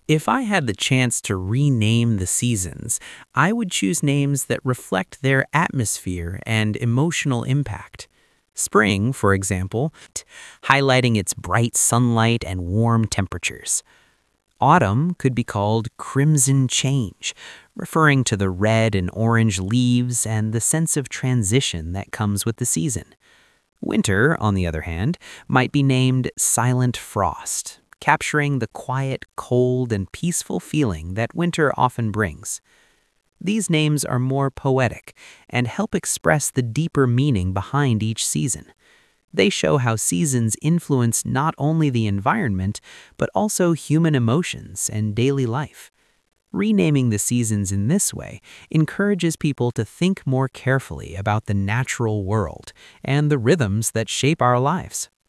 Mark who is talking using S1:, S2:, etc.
S1: If I had the chance to rename the seasons, I would choose names that reflect their atmosphere and emotional impact. Spring, for example, highlighting its bright sunlight and warm temperatures. Autumn could be called Crimson Change, referring to the red and orange leaves and the sense of transition that comes with the season. Winter, on the other hand, might be named Silent Frost, capturing the quiet, cold, and peaceful feeling that winter often brings. These names are more poetic and help express the deeper meaning behind each season. They show how seasons influence not only the environment, but also human emotions and daily life. Renaming the seasons in this way encourages people to think more carefully about the natural world and the rhythms that shape our lives.